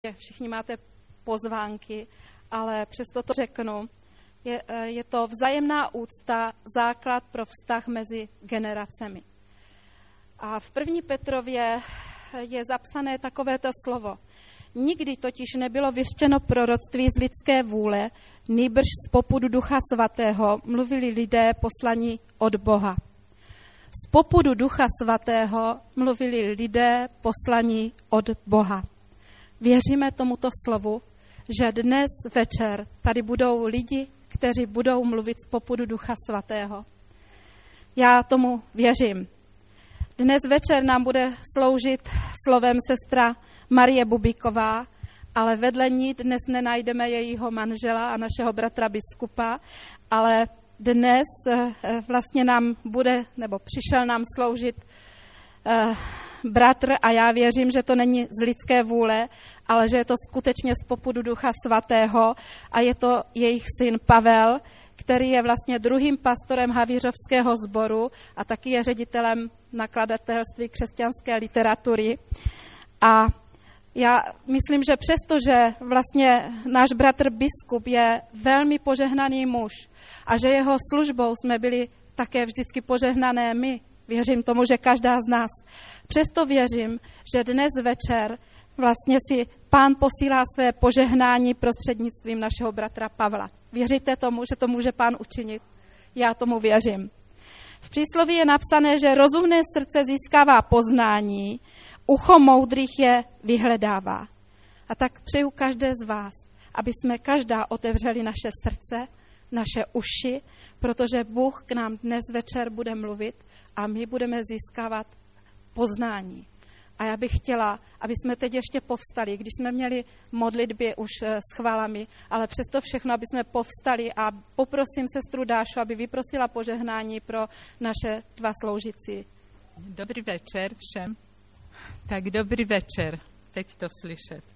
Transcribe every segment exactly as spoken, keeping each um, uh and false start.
Všichni máte pozvánky, ale přesto to řeknu. Je, je to vzájemná úcta, základ pro vztah mezi generacemi. A v první Petrově je zapsané takovéto slovo. Nikdy totiž nebylo vyřčeno proroctví z lidské vůle, nýbrž z popudu Ducha Svatého mluvili lidé poslaní od Boha. Z popudu Ducha Svatého mluvili lidé poslaní od Boha. Věříme tomuto slovu, že dnes večer tady budou lidi, kteří budou mluvit z popudu Ducha Svatého. Já tomu věřím. Dnes večer nám bude sloužit slovem sestra Marie Bubíková, ale vedle ní dnes nenajdeme jejího manžela a našeho bratra biskupa, ale dnes vlastně nám bude, nebo přišel nám sloužit eh, bratr a já věřím, že to není z lidské vůle, ale že je to skutečně z popudu Ducha Svatého a je to jejich syn Pavel, který je vlastně druhým pastorem Havířovského sboru a taky je ředitelem nakladatelství křesťanské literatury. A já myslím, že přesto, že vlastně náš bratr biskup je velmi požehnaný muž a že jeho službou jsme byli také vždycky požehnané my, věřím tomu, že každá z nás, přesto věřím, že dnes večer vlastně si Pán posílá své požehnání prostřednictvím našeho bratra Pavla. Věříte tomu, že to může Pán učinit? Já tomu věřím. V přísloví je napsané, že rozumné srdce získává poznání, ucho moudrých je vyhledává. A tak přeju každé z vás, aby jsme každá otevřeli naše srdce, naše uši, protože Bůh k nám dnes večer bude mluvit a my budeme získávat poznání. A já bych chtěla, aby jsme teď ještě povstali, když jsme měli modlitby už s chválami, ale přesto všechno, aby jsme povstali a poprosím sestru Dášu, aby vyprosila požehnání pro naše dva sloužící. Dobrý večer všem. Tak dobrý večer, teď to slyšet.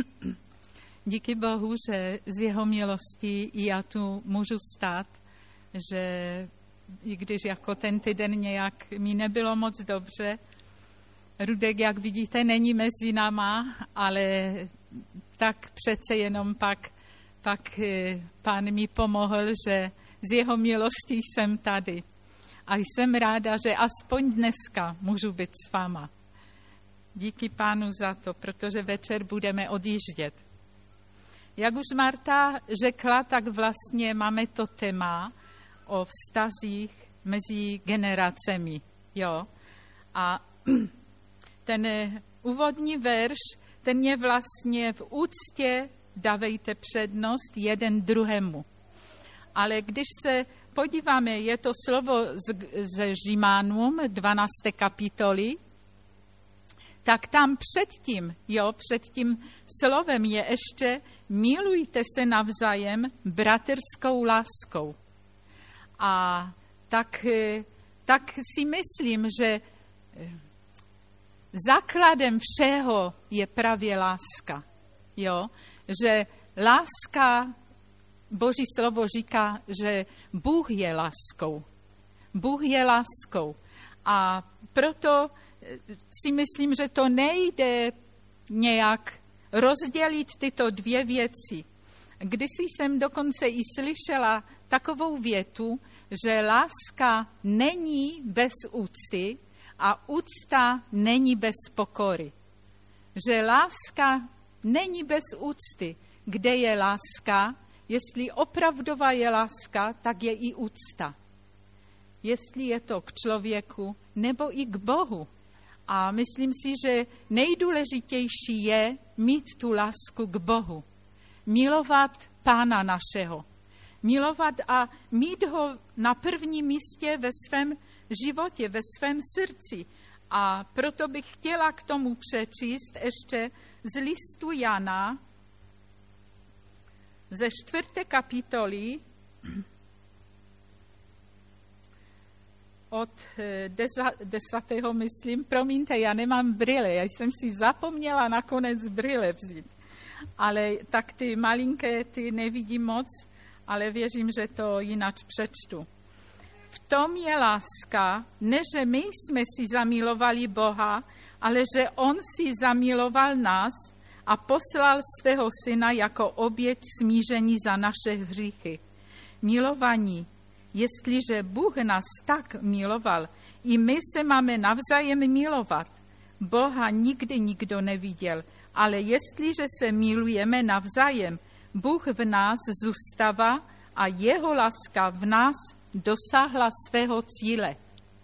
Díky Bohu, že z jeho milosti já tu můžu stát, že i když jako ten týden nějak mi nebylo moc dobře, Rudek, jak vidíte, není mezi náma, ale tak přece jenom pak, pak Pán mi pomohl, že z jeho milosti jsem tady. A jsem ráda, že aspoň dneska můžu být s váma. Díky Pánu za to, protože večer budeme odjíždět. Jak už Marta řekla, tak vlastně máme to téma o vztazích mezi generacemi. Jo? A ten úvodní verš, ten je vlastně v úctě dávejte přednost jeden druhému. Ale když se podíváme, je to slovo ze Římanům, dvanácté kapitoly, tak tam předtím, jo, před tím slovem je ještě milujte se navzájem bratrskou láskou. A tak, tak si myslím, že základem všeho je právě láska. Jo? Že láska, Boží slovo říká, že Bůh je láskou. Bůh je láskou. A proto si myslím, že to nejde nějak rozdělit tyto dvě věci. Kdysi jsem dokonce i slyšela takovou větu, že láska není bez úcty a úcta není bez pokory. Že láska není bez úcty. Kde je láska? Jestli opravdová je láska, tak je i úcta. Jestli je to k člověku nebo i k Bohu. A myslím si, že nejdůležitější je mít tu lásku k Bohu. Milovat Pána našeho. Milovat a mít ho na prvním místě ve svém životě, ve svém srdci. A proto bych chtěla k tomu přečíst ještě z listu Jana, ze čtvrté kapitoly, od desátého, myslím, promiňte, já nemám brýle, já jsem si zapomněla nakonec brýle vzít. Ale tak ty malinké, ty nevidím moc, ale věřím, že to jinak přečtu. V tom je láska, ne že my jsme si zamilovali Boha, ale že on si zamiloval nás a poslal svého syna jako oběť smíření za naše hříchy. Milovaní, jestliže Bůh nás tak miloval, i my se máme navzájem milovat. Boha nikdy nikdo neviděl, ale jestliže se milujeme navzájem, Bůh v nás zůstává a jeho láska v nás dosáhla svého cíle.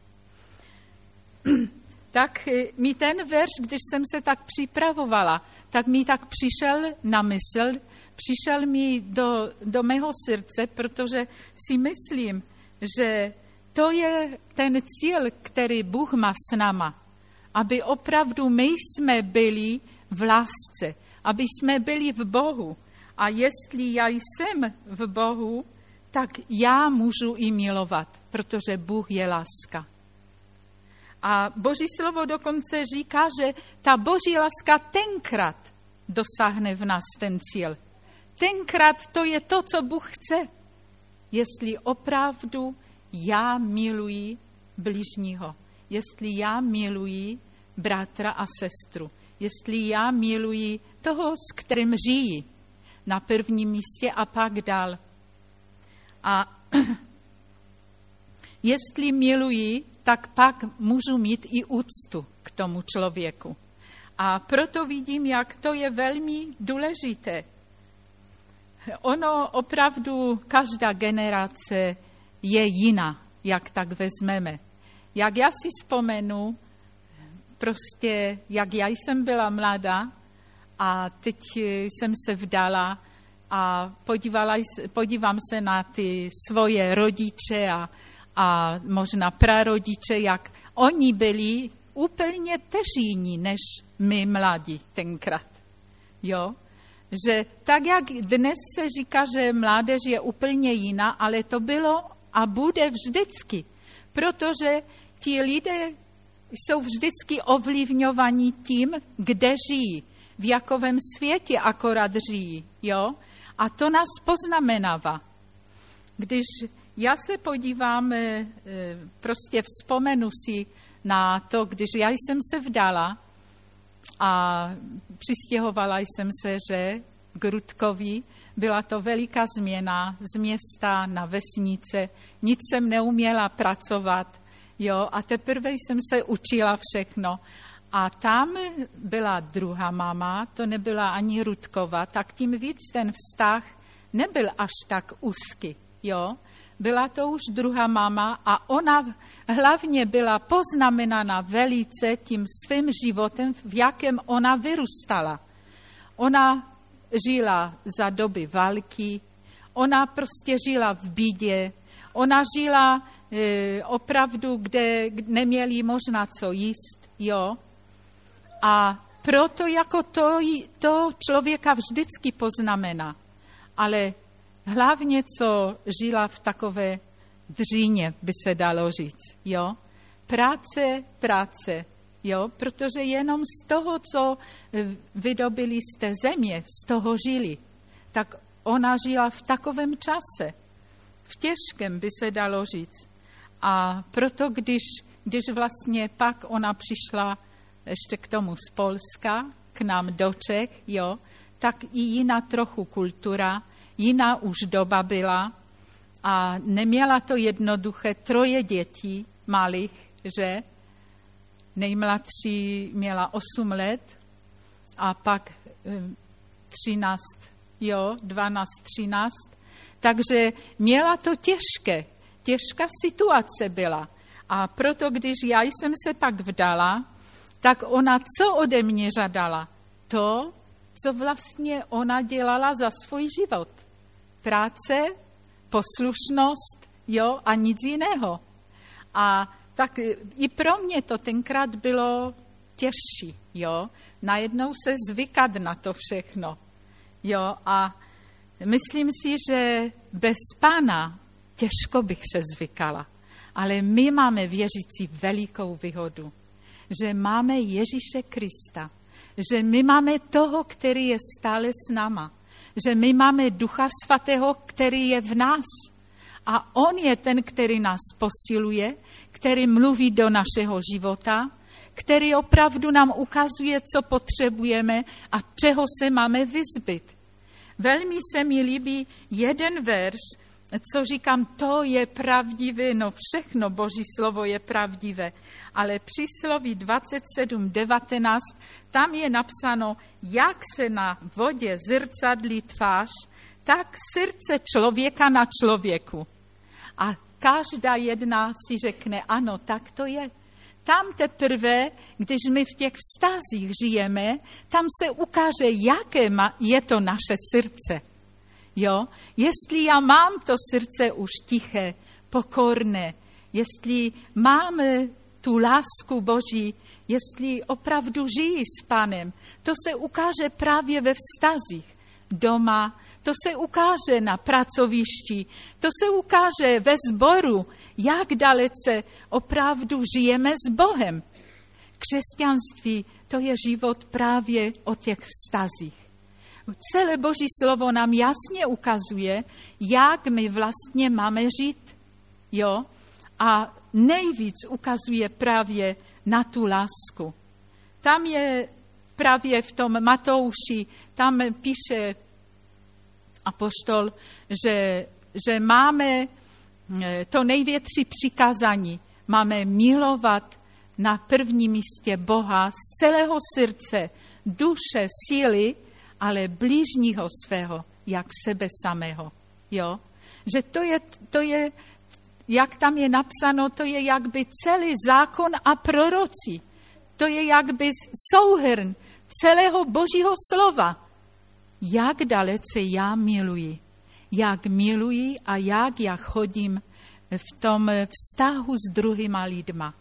Tak mi ten verš, když jsem se tak připravovala, tak mi tak přišel na mysl, přišel mi do, do mého srdce, protože si myslím, že to je ten cíl, který Bůh má s náma. Aby opravdu my jsme byli v lásce, aby jsme byli v Bohu. A jestli já jsem v Bohu, tak já můžu i milovat, protože Bůh je láska. A Boží slovo dokonce říká, že ta Boží láska tenkrát dosáhne v nás ten cíl. Tenkrát to je to, co Bůh chce. Jestli opravdu já miluji bližního, jestli já miluji bratra a sestru, jestli já miluji toho, s kterým žijí na prvním místě a pak dál. A jestli miluji, tak pak můžu mít i úctu k tomu člověku. A proto vidím, jak to je velmi důležité. Ono opravdu, každá generace je jiná, jak tak vezmeme. Jak já si vzpomenu, prostě, jak já jsem byla mladá a teď jsem se vdala a podívala, podívám se na ty svoje rodiče a, a možná prarodiče, jak oni byli úplně tež jiní, než my mladí tenkrát. Jo? Že tak, jak dnes se říká, že mládež je úplně jiná, ale to bylo a bude vždycky, protože ti lidé jsou vždycky ovlivňovaní tím, kde žijí, v jakovém světě akorát žijí, jo? A to nás poznamenává. Když já se podívám, prostě vzpomenu si na to, když já jsem se vdala a přistěhovala jsem se, že k Rudkovi, byla to veliká změna z města na vesnice, nic jsem neuměla pracovat, jo, a teprve jsem se učila všechno. A tam byla druhá máma, to nebyla ani Rudkova, tak tím víc ten vztah nebyl až tak úzký, jo. Byla to už druhá máma a ona hlavně byla poznamenána velice tím svým životem, v jakém ona vyrůstala. Ona žila za doby války, ona prostě žila v bídě, ona žila e, opravdu, kde neměli možná co jíst, jo. A proto jako to, to člověka vždycky poznamená. Ale hlavně, co žila v takové dříně, by se dalo říct, jo. Práce, práce, jo, protože jenom z toho, co vydobili z té země, z toho žili, tak ona žila v takovém čase, v těžkém, by se dalo říct. A proto, když, když vlastně pak ona přišla ještě k tomu z Polska, k nám do Čech, jo, tak i jiná trochu kultura, jiná už doba byla a neměla to jednoduché, troje dětí malých, že nejmladší měla osm let a pak třináct, jo, dvanáct, třináct. Takže měla to těžké, těžká situace byla. A proto, když já jsem se pak vdala, tak ona co ode mě žádala? To, co vlastně ona dělala za svůj život. Práce, poslušnost, jo, a nic jiného. A tak i pro mě to tenkrát bylo těžší, jo. Najednou se zvykat na to všechno, jo. A myslím si, že bez Pána těžko bych se zvykala. Ale my máme věřící velikou výhodu, že máme Ježíše Krista, že my máme toho, který je stále s náma, že my máme Ducha Svatého, který je v nás. A on je ten, který nás posiluje, který mluví do našeho života, který opravdu nám ukazuje, co potřebujeme a čeho se máme vyzbyt. Velmi se mi líbí jeden verš, co říkám, to je pravdivé, no všechno Boží slovo je pravdivé. Ale přísloví dvacet sedm devatenáct, tam je napsáno, jak se na vodě zrcadlí tvář, tak srdce člověka na člověku. A každá jedna si řekne, ano, tak to je. Tam teprve, když my v těch vztazích žijeme, tam se ukáže, jaké je to naše srdce. Jo? Jestli já mám to srdce už tiché, pokorné, jestli mám tu lásku Boží, jestli opravdu žijí s Panem, to se ukáže právě ve vztazích doma, to se ukáže na pracovišti, to se ukáže ve sboru, jak dalece opravdu žijeme s Bohem. Křesťanství, to je život právě o těch vztazích. Celé Boží slovo nám jasně ukazuje, jak my vlastně máme žít. Jo? A nejvíc ukazuje právě na tu lásku. Tam je právě v tom Matouši, tam píše apoštol, že, že máme to největší přikázání. Máme milovat na prvním místě Boha z celého srdce, duše, síly, ale blížního svého, jak sebe samého. Jo? Že to je, to je, jak tam je napsáno, to je jakby celý zákon a proroci. To je jakby souhrn celého Božího slova. Jak dalece já miluji. Jak miluji a jak já chodím v tom vztahu s druhýma lidma.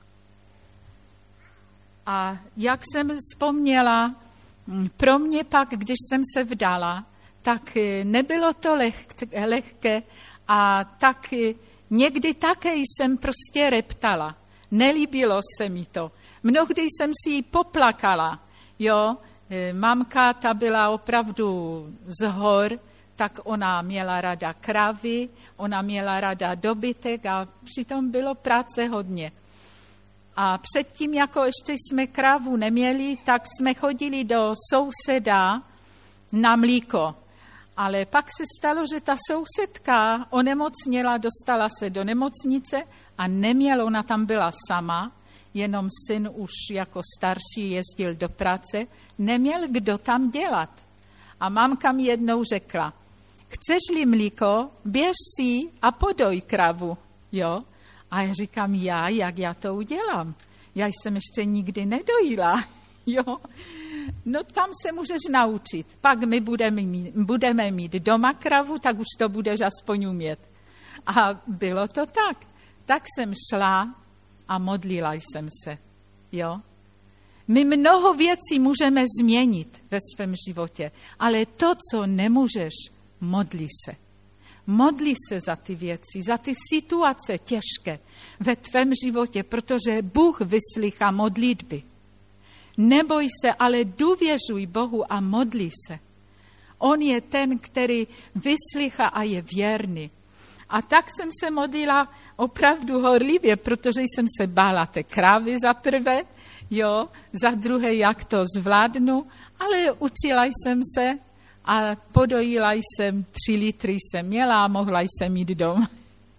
A jak jsem vzpomněla, pro mě pak, když jsem se vdala, tak nebylo to lehké a tak někdy také jsem prostě reptala. Nelíbilo se mi to. Mnohdy jsem si ji poplakala. Jo? Mamka, ta byla opravdu z hor, tak ona měla ráda kravy, ona měla ráda dobytek a přitom bylo práce hodně. A předtím, jako ještě jsme krávu neměli, tak jsme chodili do souseda na mlíko. Ale pak se stalo, že ta sousedka onemocněla, dostala se do nemocnice a neměla, ona tam byla sama, jenom syn už jako starší jezdil do práce, neměl kdo tam dělat. A mamka mi jednou řekla, chceš-li mlíko, běž si a podoj kravu, jo? A já říkám, já, jak já to udělám? Já jsem ještě nikdy nedojila, jo? No tam se můžeš naučit. Pak my budeme mít, budeme mít doma kravu, tak už to budeš aspoň umět. A bylo to tak. Tak jsem šla a modlila jsem se, jo? My mnoho věcí můžeme změnit ve svém životě, ale to, co nemůžeš, modli se. Modli se za ty věci, za ty situace těžké ve tvém životě, protože Bůh vyslychá modlitby. Neboj se, ale důvěřuj Bohu a modli se. On je ten, který vyslychá a je věrný. A tak jsem se modlila opravdu horlivě, protože jsem se bála té krávy za prvé, jo, za druhé, jak to zvládnu, ale učila jsem se a podojila jsem, tři litry jsem měla a mohla jsem jít dom.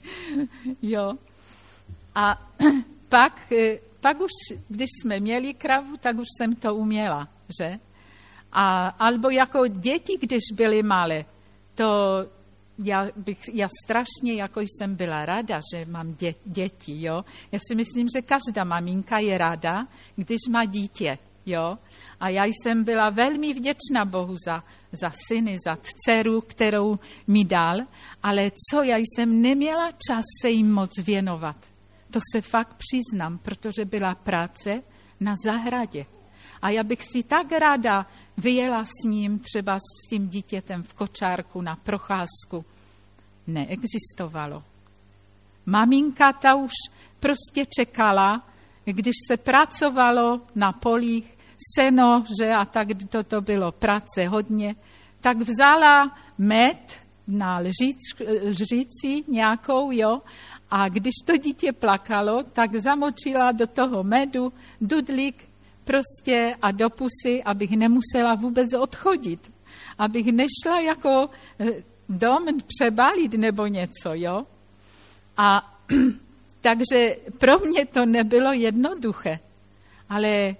Jo. A pak, pak už, když jsme měli kravu, tak už jsem to uměla, že? A, albo jako děti, když byly malé, to já, bych, já strašně, jako jsem byla ráda, že mám dě, děti, jo. Já si myslím, že každá maminka je ráda, když má dítě, jo. A já jsem byla velmi vděčná Bohu za, za syny, za dceru, kterou mi dal, ale co, já jsem neměla čas se jim moc věnovat. To se fakt přiznám, protože byla práce na zahradě. A já bych si tak ráda vyjela s ním, třeba s tím dítětem v kočárku na procházku. Neexistovalo. Maminka ta už prostě čekala, když se pracovalo na polích, seno, že a tak to, to bylo práce hodně, tak vzala med na lžic, lžici nějakou, jo, a když to dítě plakalo, tak zamočila do toho medu dudlík prostě a do pusy, abych nemusela vůbec odchodit. Abych nešla jako dom přebálit nebo něco, jo. A takže pro mě to nebylo jednoduché, ale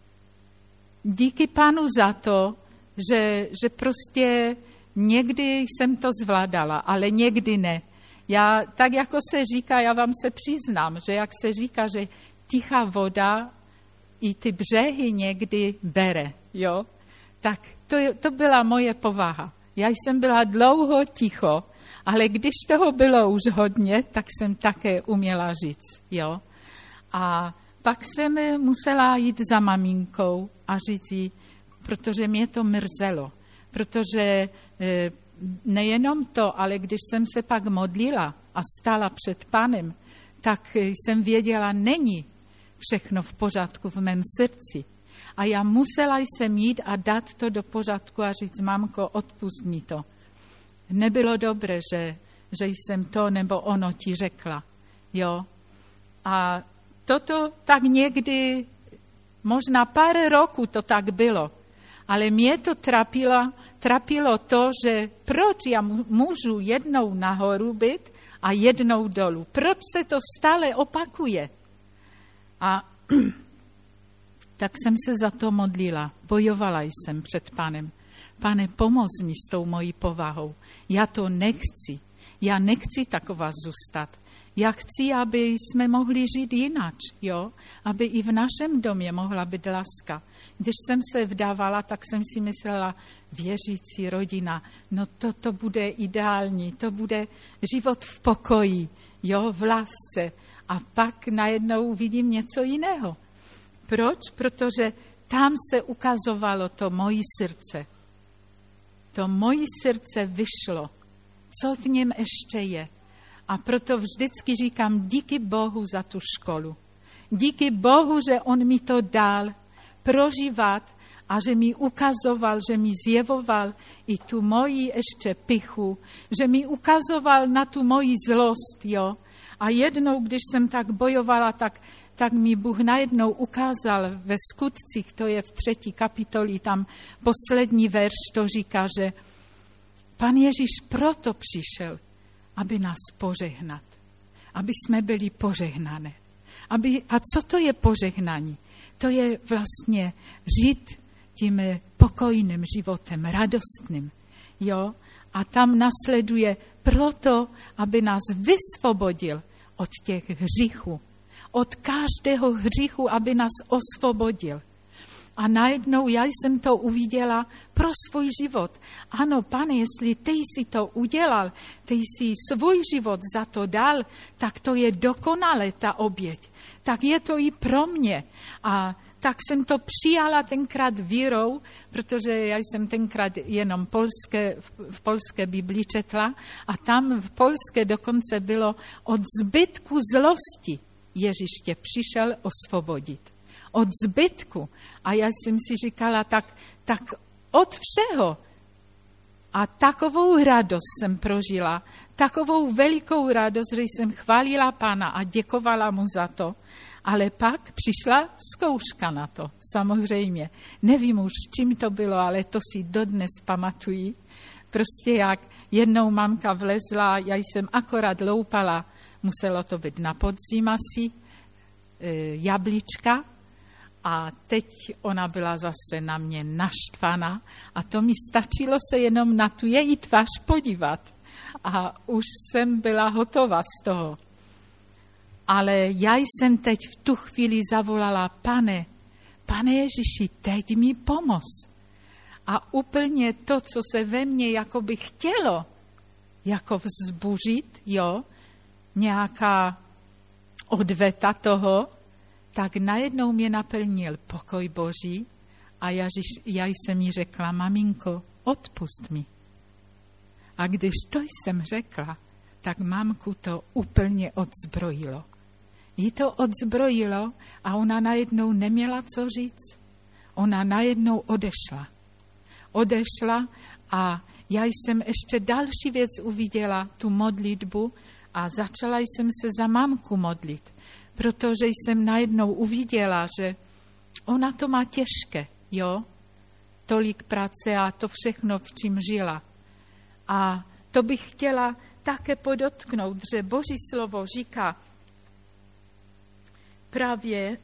díky Pánu za to, že, že prostě někdy jsem to zvládala, ale někdy ne. Já, tak jako se říká, já vám se přiznám, že jak se říká, že tichá voda i ty břehy někdy bere, jo, tak to, to byla moje povaha. Já jsem byla dlouho ticho, ale když toho bylo už hodně, tak jsem také uměla říct, jo. A pak jsem musela jít za maminkou a říct jí, protože mě to mrzelo, protože nejenom to, ale když jsem se pak modlila a stála před Pánem, tak jsem věděla, není všechno v pořádku v mém srdci. A já musela jsem jít a dát to do pořádku a říct, mamko, odpust mi to. Nebylo dobré, že, že jsem to nebo ono ti řekla. Jo? A toto tak někdy, možná pár roků to tak bylo, ale mě to trapilo, trapilo to, že proč já můžu jednou nahoru být a jednou dolů. Proč se to stále opakuje? A tak jsem se za to modlila. Bojovala jsem před Pánem. Pane, pomoz mi s tou mojí povahou. Já to nechci. Já nechci taková zůstat. Já chci, aby jsme mohli žít jinak, jo? Aby i v našem domě mohla být láska. Když jsem se vdávala, tak jsem si myslela, věřící rodina, no to, to bude ideální, to bude život v pokoji, jo, v lásce. A pak najednou vidím něco jiného. Proč? Protože tam se ukazovalo to moje srdce. To moje srdce vyšlo. Co v něm ještě je? A proto vždycky říkám díky Bohu za tu školu. Díky Bohu, že on mi to dal prožívat a že mi ukazoval, že mi zjevoval i tu moji ještě pichu, že mi ukazoval na tu moji zlost, jo. A jednou, když jsem tak bojovala, tak, tak mi Bůh najednou ukázal ve skutcích, to je v třetí kapitoli, tam poslední verš, to říká, že Pan Ježíš proto přišel, aby nás požehnat, aby jsme byli požehnané. Aby, a co to je požehnání? To je vlastně žít tím pokojným životem, radostným. Jo? A tam nasleduje proto, aby nás vysvobodil od těch hříchů. Od každého hříchu, aby nás osvobodil. A najednou já jsem to uviděla pro svůj život. Ano, Pane, jestli ty jsi to udělal, ty jsi svůj život za to dal, tak to je dokonale ta oběť. Tak je to i pro mě. A tak jsem to přijala tenkrát vírou, protože já jsem tenkrát jenom polské, v polské Biblii četla a tam v polské dokonce bylo od zbytku zlosti Ježíš tě přišel osvobodit. Od zbytku. A já jsem si říkala, tak, tak od všeho. A takovou radost jsem prožila, takovou velikou radost, že jsem chválila Pána a děkovala mu za to. Ale pak přišla zkouška na to, samozřejmě. Nevím už, čím to bylo, ale to si dodnes pamatuji. Prostě jak jednou mamka vlezla, já jsem akorát loupala, muselo to být na podzim asi, e, jablíčka. A teď ona byla zase na mě naštvaná a to mi stačilo se jenom na tu její tvář podívat. A už jsem byla hotová z toho. Ale já jsem teď v tu chvíli zavolala, pane, pane Ježíši, teď mi pomoz. A úplně to, co se ve mně jakoby chtělo, jako vzbužit, jo, nějaká odveta toho, tak najednou mě naplnil pokoj Boží a já, já jsem jí řekla, maminko, odpust mi. A když to jsem řekla, tak mamku to úplně odzbrojilo. Jí to odzbrojilo a ona najednou neměla co říct. Ona najednou odešla. Odešla a já jsem ještě další věc uviděla, tu modlitbu a začala jsem se za mamku modlit. Protože jsem najednou uviděla, že ona to má těžké, jo? Tolik práce a to všechno, v čím žila. A to bych chtěla také podotknout, že Boží slovo říká právě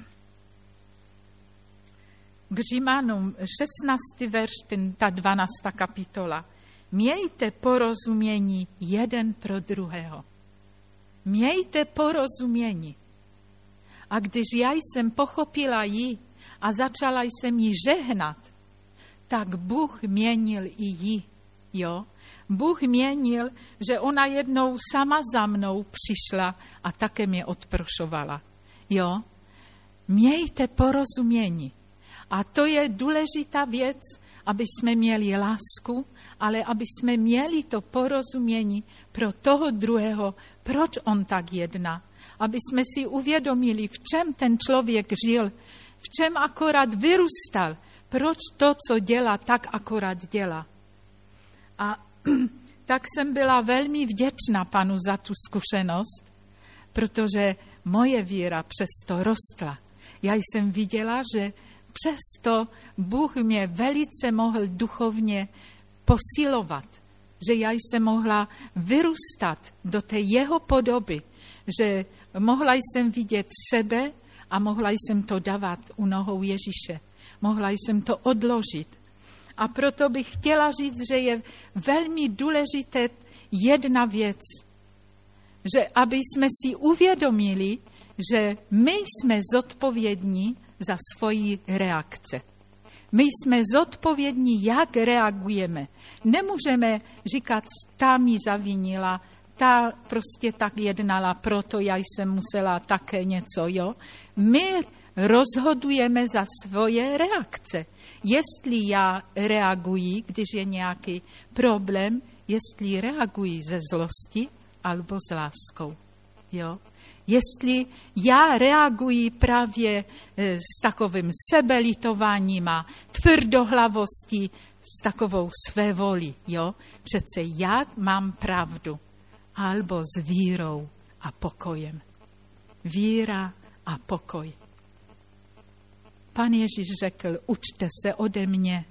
k Římanům šestnáctý verš, ten, ta dvanáctá kapitola. Mějte porozumění jeden pro druhého. Mějte porozumění. A když já jsem pochopila ji a začala jsem ji žehnat, tak Bůh měnil i ji, jo. Bůh měnil, že ona jednou sama za mnou přišla a také mě odprošovala, jo. Mějte porozumění. A to je důležitá věc, aby jsme měli lásku, ale aby jsme měli to porozumění pro toho druhého, proč on tak jedná. Aby jsme si uvědomili, v čem ten člověk žil, v čem akorát vyrůstal, proč to, co dělá, tak akorát dělá. A tak jsem byla velmi vděčná Panu za tu zkušenost, protože moje víra přesto rostla. Já jsem viděla, že přesto Bůh mě velice mohl duchovně posilovat, že já jsem mohla vyrůstat do té jeho podoby, že mohla jsem vidět sebe a mohla jsem to dávat u nohou Ježíše. Mohla jsem to odložit. A proto bych chtěla říct, že je velmi důležité jedna věc, že aby jsme si uvědomili, že my jsme zodpovědní za svoji reakce. My jsme zodpovědní, jak reagujeme. Nemůžeme říkat, ta mi zavinila, ta prostě tak jednala, proto já jsem musela také něco, jo. My rozhodujeme za svoje reakce. Jestli já reaguji, když je nějaký problém, jestli reaguji ze zlosti alebo s láskou, jo. Jestli já reaguji právě s takovým sebelitováním a tvrdohlavostí, s takovou své voli, jo. Přece já mám pravdu, alebo s vírou a pokojem. Víra a pokoj. Pan Ježíš řekl, učte se ode mě.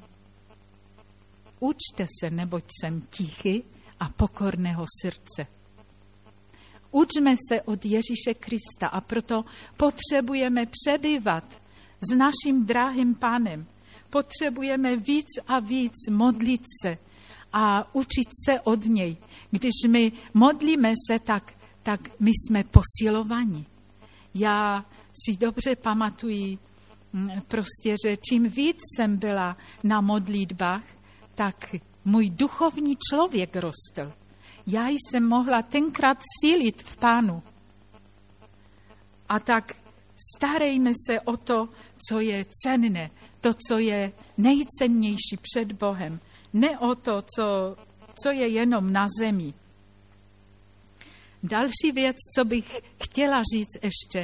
Učte se, neboť jsem tichý a pokorného srdce. Učme se od Ježíše Krista a proto potřebujeme přebývat s naším drahým Pánem. Potřebujeme víc a víc modlit se a učit se od něj. Když my modlíme se, tak, tak my jsme posilovaní. Já si dobře pamatuji, prostě, že čím víc jsem byla na modlitbách, tak můj duchovní člověk rostl. Já jsem mohla tenkrát sílit v Pánu. A tak starejme se o to, co je cenné, to, co je nejcennější před Bohem. Ne o to, co, co je jenom na zemi. Další věc, co bych chtěla říct ještě,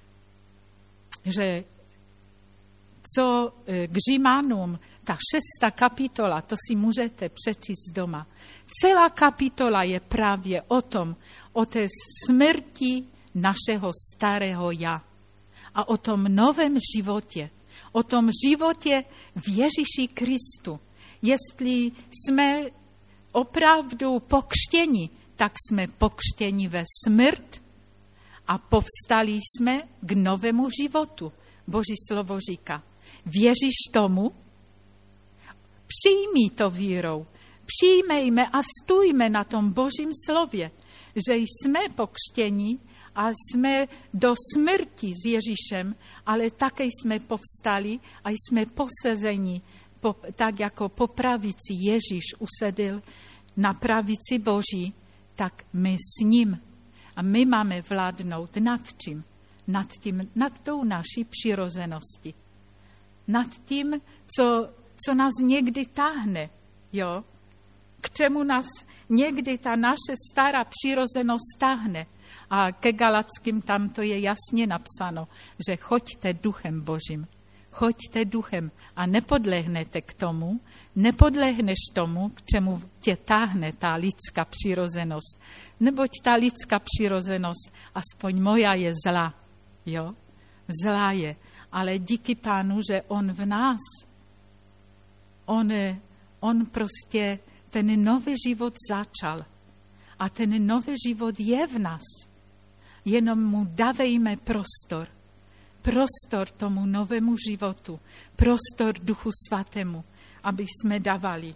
že co k Římanům, ta šestá kapitola, to si můžete přečíst doma. Celá kapitola je právě o tom, o té smrti našeho starého já a o tom novém životě, o tom životě v Ježíši Kristu. Jestli jsme opravdu pokřtěni, tak jsme pokřtěni ve smrt a povstali jsme k novému životu. Boží slovo říká, věříš tomu? Přijmi to vírou. Přijmejme a stůjme na tom Božím slově, že jsme pokřtěni a jsme do smrti s Ježíšem, ale také jsme povstali a jsme posazeni, po, tak jako po pravici Ježíš usedl na pravici Boží, tak my s ním. A my máme vládnout nad čím? Nad tím, nad tou naší přirozeností. Nad tím, co, co nás někdy táhne, jo? K čemu nás někdy ta naše stará přirozenost táhne. A ke Galackým tam to je jasně napsáno, že choďte duchem Božím. Choďte duchem a nepodlehnete k tomu, nepodlehneš tomu, k čemu tě táhne ta lidská přirozenost. Neboť ta lidská přirozenost, aspoň moja, je zlá. Jo? Zlá je. ale díky Pánu, že on v nás, on, on prostě ten nový život začal. A ten nový život je v nás. Jenom mu dávejme prostor. Prostor tomu novému životu. Prostor Duchu Svatému, aby jsme dávali.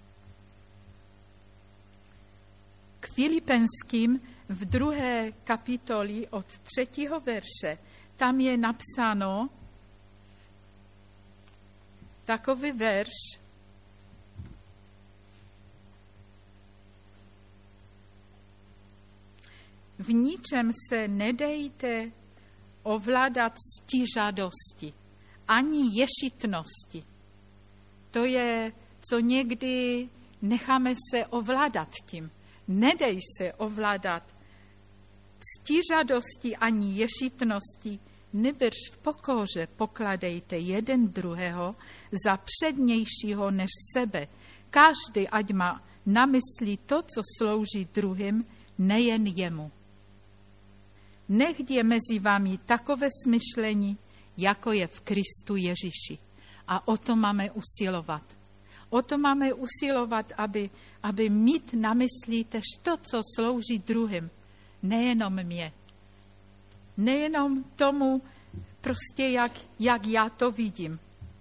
K Filipenským v druhé kapitoli od třetího verše, tam je napsáno takový verš, v ničem se nedejte ovládat ctižádosti, ani ješitnosti. To je, co někdy necháme se ovládat tím. Nedej se ovládat ctižádosti ani ješitnosti, nýbrž v pokoře pokladejte jeden druhého za přednějšího než sebe. Každý ať má na mysli to, co slouží druhým, nejen jemu. Nechť je mezi vámi takové smyšlení, jako je v Kristu Ježíši. A o to máme usilovat. O to máme usilovat, aby, aby mít na mysli tež to, co slouží druhým. Nejenom mě. Nejenom tomu, prostě jak, jak já to vidím.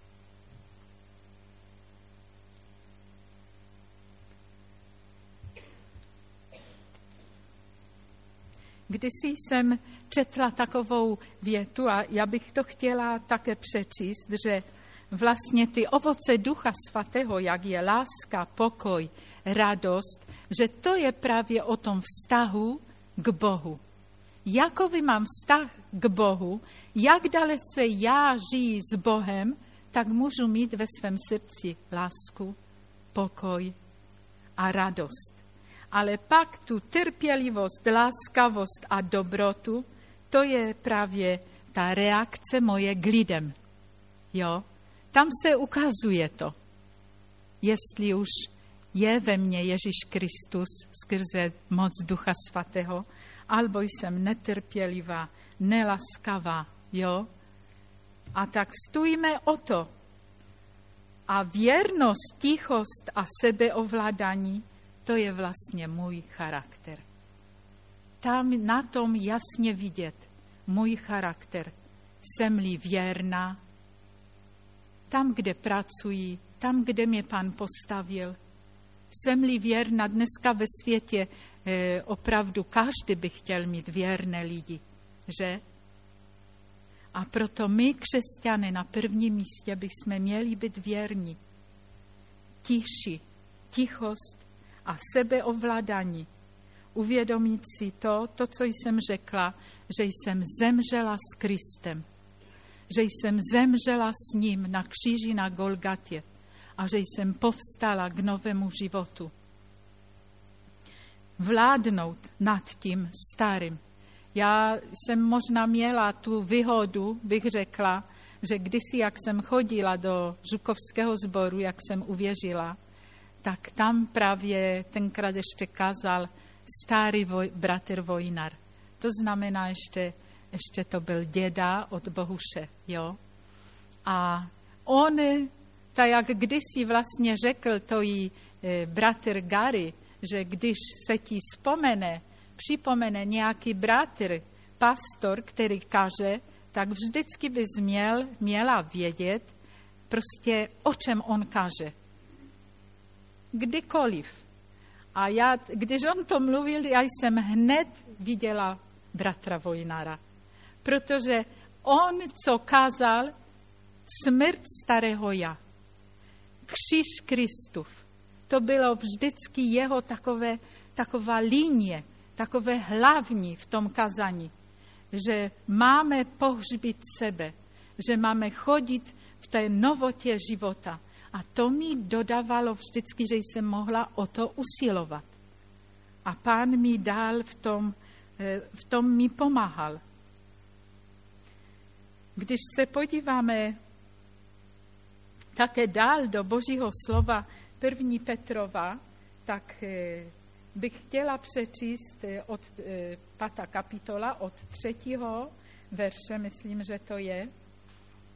Kdysi jsem četla takovou větu a já bych to chtěla také přečíst, že vlastně ty ovoce Ducha Svatého, jak je láska, pokoj, radost, že to je právě o tom vztahu k Bohu. Jakový mám vztah k Bohu, jak dalece já žiji s Bohem, tak můžu mít ve svém srdci lásku, pokoj a radost. Ale pak tu trpělivost, láskavost a dobrotu, to je právě ta reakce moje k lidem. Jo? Tam se ukazuje to, jestli už je ve mně Ježíš Kristus skrze moc Ducha Svatého, alebo jsem netrpělivá, nelaskavá, jo? A tak stůjme o to. A věrnost, tichost a sebeovládání, to je vlastně můj charakter. Tam na tom jasně vidět můj charakter. Jsem-li věrná, tam, kde pracuji, tam, kde mě Pán postavil. Jsem-li věrná, dneska ve světě eh, opravdu každý by chtěl mít věrné lidi, že? A proto my, křesťané, na prvním místě bychom měli být věrní. Tiši, tichost a sebeovládání. Uvědomit si to, to, co jsem řekla, že jsem zemřela s Kristem. Že jsem zemřela s ním na kříži na Golgatě a že jsem povstala k novému životu. Vládnout nad tím starým. Já jsem možná měla tu výhodu, bych řekla, že kdysi, jak jsem chodila do Žukovského sboru, jak jsem uvěřila, tak tam právě tenkrát ještě kázal starý voj, bratr Vojnar. To znamená ještě, ještě to byl děda od Bohuše, jo. A on, tak jak kdysi vlastně řekl to i e, bratr Gary, že když se ti vzpomene, připomene nějaký bratr, pastor, který kaže, tak vždycky bys měl, měla vědět prostě, o čem on kaže. Kdykoliv. A já, když on to mluvil, já jsem hned viděla bratra Vojnara. Protože on, co kázal, smrt starého já. Kříž Kristův. To bylo vždycky jeho takové, taková linie, takové hlavní v tom kazání, že máme pohřbit sebe, že máme chodit v té novotě života. A to mi dodávalo vždycky, že jsem mohla o to usilovat. A Pán mi dal v tom, v tom mi pomáhal. Když se podíváme také dál do Božího slova první Petrova, tak bych chtěla přečíst od pátá kapitola, od třetího verše, myslím, že to je.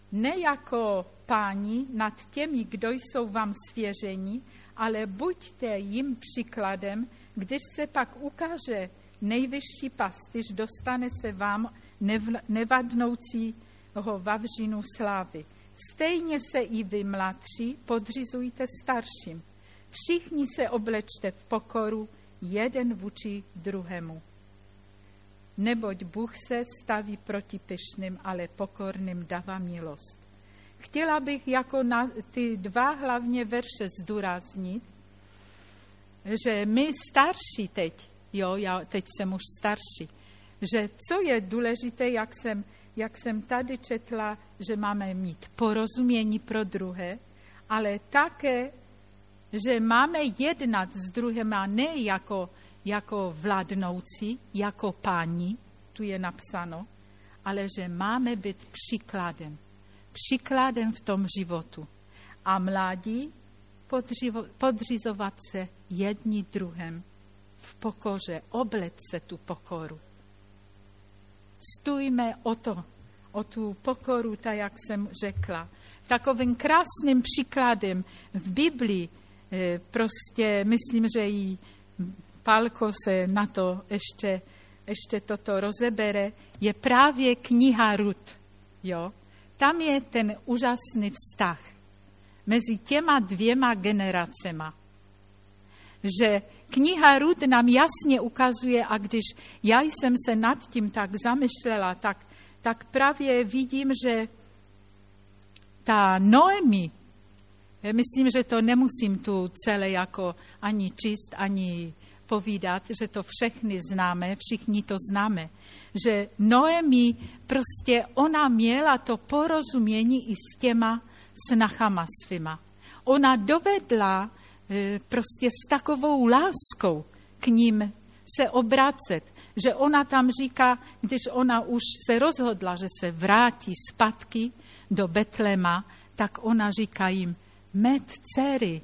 Ne jako páni nad těmi, kdo jsou vám svěřeni, ale buďte jim příkladem, když se pak ukáže nejvyšší pastýř, dostane se vám nevl- nevadnoucího vavřínu slávy. Stejně se i vy, mladší, podřizujte starším. Všichni se oblečte v pokoru, jeden vůči druhému. Neboť Bůh se staví proti pyšným, ale pokorným dává milost. Chtěla bych jako na ty dva hlavně verše zdůraznit, že my starší teď, jo, já teď jsem už starší, že co je důležité, jak jsem, jak jsem tady četla, že máme mít porozumění pro druhé, ale také, že máme jednat s druhýma ne jako, jako vládnoucí, jako páni, tu je napsáno, ale že máme být příkladem. Příkladem v tom životu. A mladí podřivo, podřizovat se jedni druhém v pokoře, obleč se tu pokoru. Stůjme o to, o tu pokoru, tak jak jsem řekla. Takovým krásným příkladem v Biblii, eh, prostě myslím, že i Pálko se na to ještě, ještě toto rozebere, je právě kniha Rut. Jo? Tam je ten úžasný vztah mezi těma dvěma generacema. Že kniha Rut nám jasně ukazuje, a když já jsem se nad tím tak zamýšlela, tak, tak právě vidím, že ta Noemi, myslím, že to nemusím tu celé jako ani číst, ani povídat, že to všechny známe, všichni to známe, že Noemi prostě ona měla to porozumění i s těma snachama svýma. Ona dovedla e, prostě s takovou láskou k ním se obracet, že ona tam říká, když ona už se rozhodla, že se vrátí zpátky do Betlema, tak ona říká jim, mé dcery,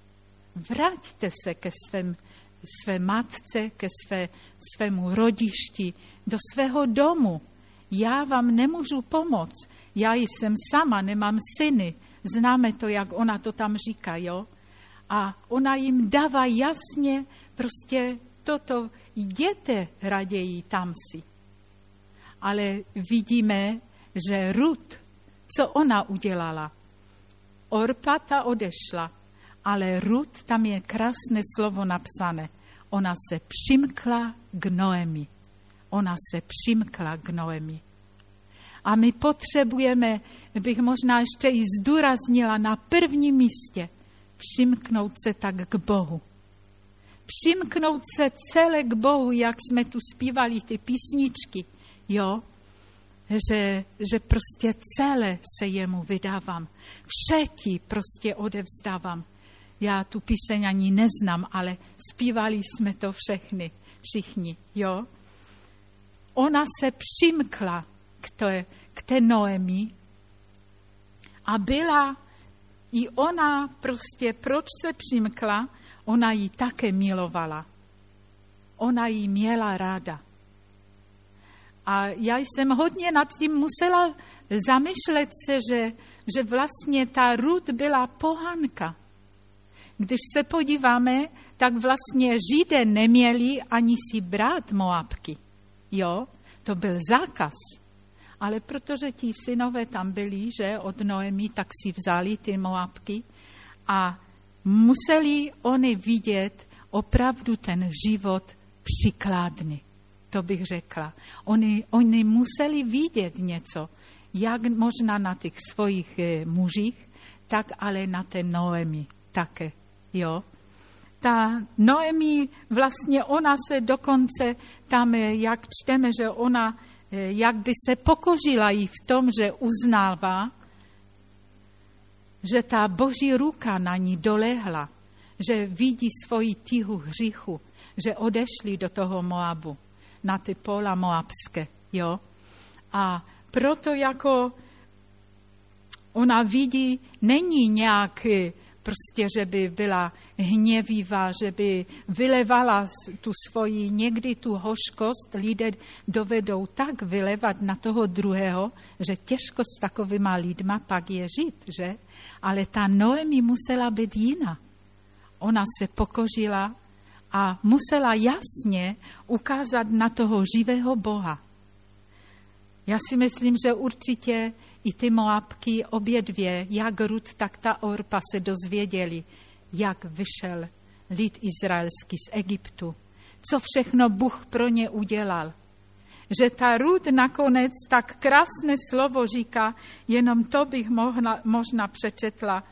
vraťte se ke svém své matce, ke své, svému rodišti, do svého domu. Já vám nemůžu pomoct. Já jsem sama, nemám syny. Známe to, jak ona to tam říká, jo? A ona jim dává jasně prostě toto, jděte raději tam si. Ale vidíme, že Rut, co ona udělala? Orpa ta odešla, ale Rut, tam je krásné slovo napsané. Ona se přimkla k Noemi. Ona se přimkla k Noemi. A my potřebujeme, bych možná ještě i zdůraznila na prvním místě, přimknout se tak k Bohu. Přimknout se celé k Bohu, jak jsme tu zpívali ty písničky, jo? Že, že prostě celé se jemu vydávám. Vše ti prostě odevzdávám. Já tu píseň ani neznám, ale zpívali jsme to všechny, všichni, jo. Ona se přimkla k té, k té Noemi a byla i ona prostě, proč se přimkla, ona ji také milovala. Ona ji měla ráda. A já jsem hodně nad tím musela zamýšlet se, že, že vlastně ta Rut byla pohanka. Když se podíváme, tak vlastně Židé neměli ani si brát Moabky. Jo, to byl zákaz. Ale protože ti synové tam byli, že od Noemi, tak si vzali ty Moabky a museli oni vidět opravdu ten život příkladný. To bych řekla. Oni, oni museli vidět něco, jak možná na těch svojich e, mužích, tak ale na té Noemi také. Jo. Ta Noemi, vlastně ona se dokonce tam, jak čteme, že ona jak by se pokořila jí v tom, že uznává, že ta Boží ruka na ní dolehla, že vidí svoji tíhu hříchu, že odešli do toho Moabu, na ty pola moabské, jo. A proto jako ona vidí, není nějak prostě, že by byla hněvivá, že by vylevala tu svoji, někdy tu hořkost, lidé dovedou tak vylevat na toho druhého, že těžko s takovýma lidma pak je žít, že? Ale ta Noemi musela být jiná. Ona se pokořila a musela jasně ukázat na toho živého Boha. Já si myslím, že určitě i ty Moabky, obě dvě, jak Rut, tak ta Orpa, se dozvěděli, jak vyšel lid izraelský z Egyptu. Co všechno Bůh pro ně udělal. Že ta Rut nakonec tak krásné slovo říká, jenom to bych mohla, možná přečetla.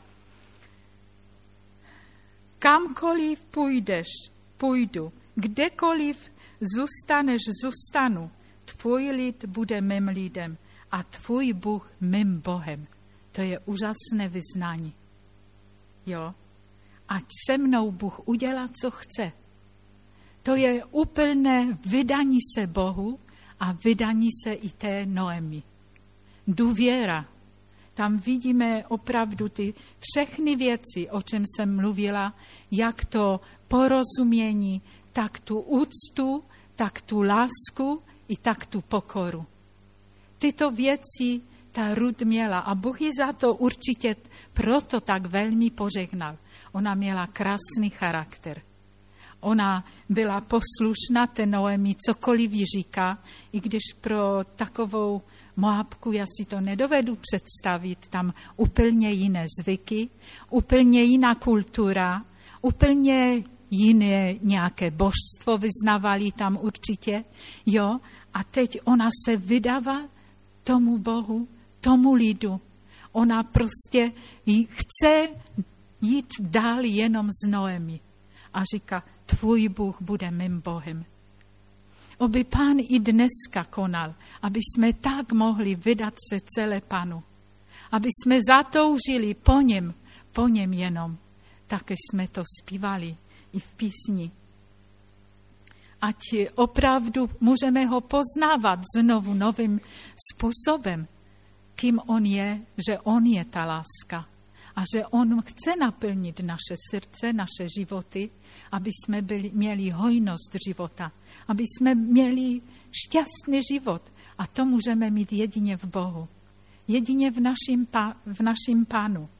Kamkoliv půjdeš, půjdu. Kdekoliv zůstaneš, zůstanu. Tvůj lid bude mým lidem a tvůj Bůh mým Bohem. To je úžasné vyznání. Jo? Ať se mnou Bůh udělá, co chce. To je úplné vydání se Bohu a vydání se i té Noemi. Důvěra. Tam vidíme opravdu ty všechny věci, o čem jsem mluvila, jak to porozumění, tak tu úctu, tak tu lásku i tak tu pokoru. Tyto věci ta Rut měla a Bůh ji za to určitě proto tak velmi požehnal. Ona měla krásný charakter. Ona byla poslušná té Noemi, cokoliv jí říká, i když pro takovou Moabku já si to nedovedu představit, tam úplně jiné zvyky, úplně jiná kultura, úplně jiné nějaké božstvo vyznávali tam určitě, jo, a teď ona se vydává tomu Bohu, tomu lidu. Ona prostě chce jít dál jenom z Noemi. A říká, tvůj Bůh bude mým Bohem. Aby Pán i dneska konal, aby jsme tak mohli vydat se celé Panu. Aby jsme zatoužili po něm, po něm jenom. Také jsme to zpívali i v písni. Ať opravdu můžeme ho poznávat znovu novým způsobem, kým on je, že on je ta láska a že on chce naplnit naše srdce, naše životy, aby jsme byli, měli hojnost života, aby jsme měli šťastný život. A to můžeme mít jedině v Bohu, jedině v našim, v našim Pánu.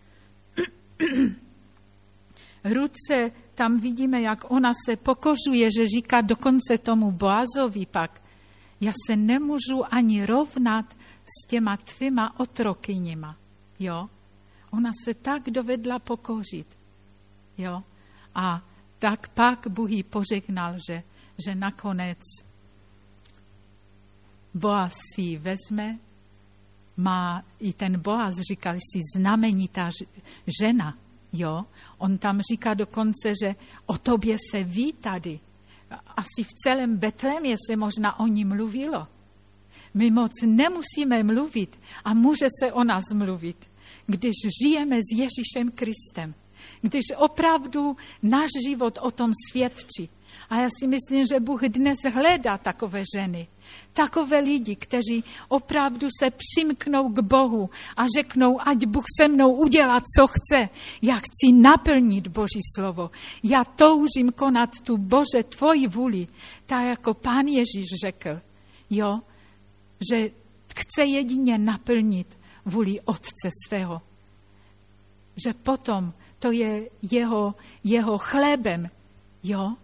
Ruce, tam vidíme, jak ona se pokořuje, že říká dokonce tomu Boazovi pak, já se nemůžu ani rovnat s těma tvýma otrokyněma. Jo? Ona se tak dovedla pokořit. Jo? A tak pak Bůh jí požehnal, že, že nakonec Boaz si vezme, má i ten Boaz, říkal si, znamenitá žena. Jo? On tam říká dokonce, že o tobě se ví tady. Asi v celém Betlémě se možná o ní mluvilo. My moc nemusíme mluvit a může se o nás mluvit, když žijeme s Ježíšem Kristem. Když opravdu náš život o tom svědčí. A já si myslím, že Bůh dnes hledá takové ženy, takové lidi, kteří opravdu se přimknou k Bohu a řeknou, ať Bůh se mnou udělá, co chce. Já chci naplnit Boží slovo. Já toužím konat tu Bože tvoji vůli, tak jako Pán Ježíš řekl, jo, že chce jedině naplnit vůli Otce svého. Že potom to je jeho, jeho chlebem, jo.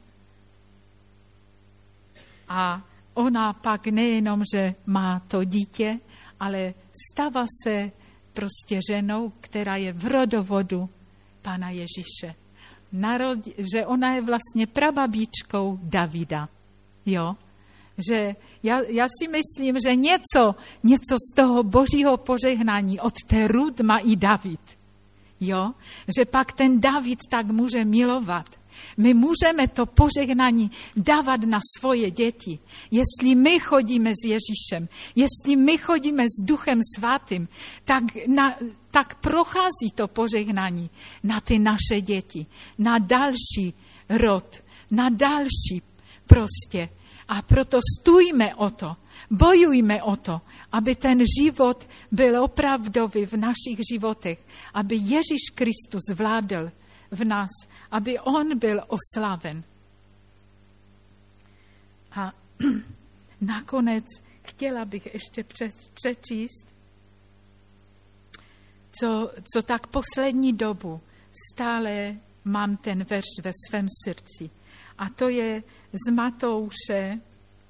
A ona pak nejenom, že má to dítě, ale stává se prostě ženou, která je v rodovodu Pána Ježíše. Narod, že ona je vlastně prababičkou Davida. Jo? Že já, já si myslím, že něco, něco z toho božího požehnání od té Rut má i David. Jo? Že pak ten David tak může milovat. My můžeme to požehnání dávat na svoje děti. Jestli my chodíme s Ježíšem, jestli my chodíme s Duchem Svatým, tak, na, tak prochází to požehnání na ty naše děti, na další rod, na další prostě. A proto stůjme o to, Bojujme o to, aby ten život byl opravdový v našich životech, aby Ježíš Kristus vládl v nás, aby on byl oslaven. A nakonec chtěla bych ještě přečíst, co, co tak poslední dobu stále mám ten verš ve svém srdci. A to je z Matouše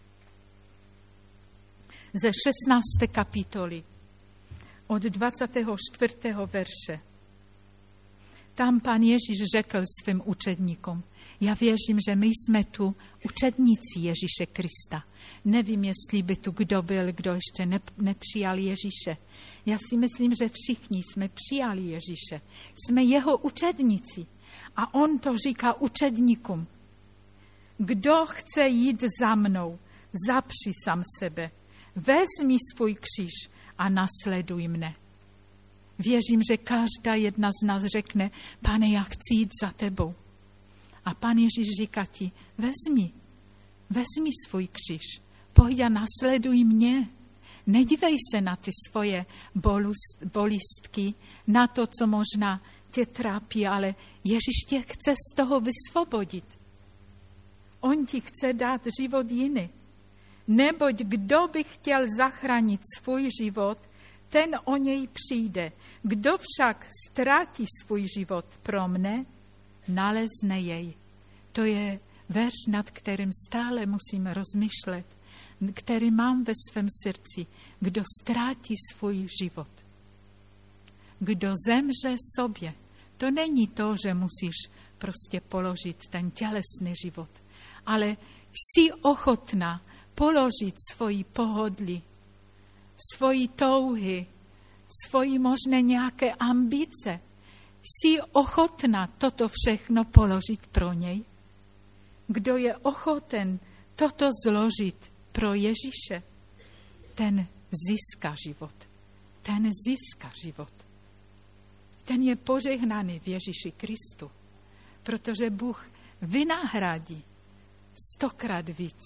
ze šestnácté kapitoly od dvacátého čtvrtého verše. Tam pan Ježíš řekl svým učedníkům, já věřím, že my jsme tu učedníci Ježíše Krista. Nevím, jestli by tu kdo byl, kdo ještě ne, nepřijal Ježíše. Já si myslím, že všichni jsme přijali Ježíše. Jsme jeho učedníci. A on to říká učedníkům. Kdo chce jít za mnou, zapři sám sebe. Vezmi svůj kříž a nasleduj mne. Věřím, že každá jedna z nás řekne, pane, já chci jít za tebou. A pan Ježíš říká ti, vezmi, vezmi svůj kříž, pojď a nasleduj mě. Nedívej se na ty svoje bolust, bolistky, na to, co možná tě trápí, ale Ježíš tě chce z toho vysvobodit. On ti chce dát život jiný. Neboť kdo by chtěl zachránit svůj život, ten o něj přijde. Kdo však ztratí svůj život pro mne, nalezne jej. To je verš, nad kterým stále musím rozmýšlet, který mám ve svém srdci. Kdo ztratí svůj život. Kdo zemře sobě. To není to, že musíš prostě položit ten tělesný život, ale jsi ochotná položit svoji pohodlí, svoji touhy, svoji možné nějaké ambice. Jsi ochotná toto všechno položit pro něj? Kdo je ochoten toto zložit pro Ježíše, ten získá život. Ten získá život. Ten je požehnaný v Ježíši Kristu, protože Bůh vynahradí stokrát víc.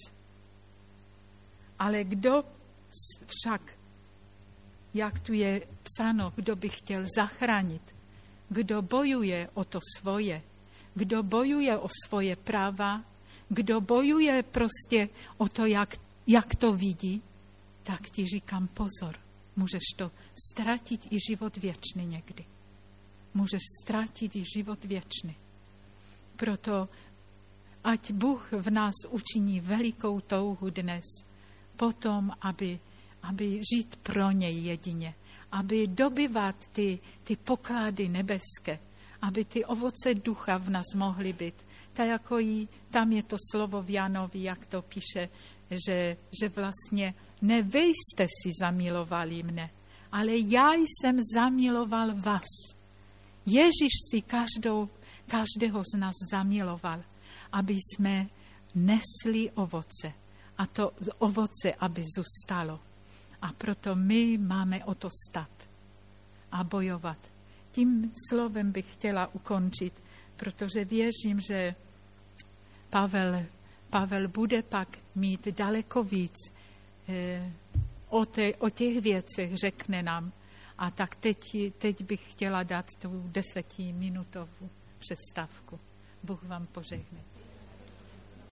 Ale kdo však, jak tu je psáno, kdo by chtěl zachránit, kdo bojuje o to svoje, kdo bojuje o svoje práva, kdo bojuje prostě o to, jak, jak to vidí, tak ti říkám pozor, můžeš to ztratit i život věčný někdy. Můžeš ztratit i život věčný. Proto ať Bůh v nás učiní velikou touhu dnes, potom, aby, aby žít pro něj jedině, aby dobyvat ty, ty poklady nebeské, aby ty ovoce ducha v nás mohly být. Tak jako i tam je to slovo v Janovi, jak to píše, že, že vlastně ne vy jste si zamilovali mne, ale já jsem zamiloval vás. Ježíš si každou, každého z nás zamiloval, aby jsme nesli ovoce. A to ovoce, aby zůstalo. A proto my máme o to stát a bojovat. Tím slovem bych chtěla ukončit, protože věřím, že Pavel, Pavel bude pak mít daleko víc eh, o, te, o těch věcech, řekne nám. A tak teď, teď bych chtěla dát tu desetiminutovou přestávku. Bůh vám požehne.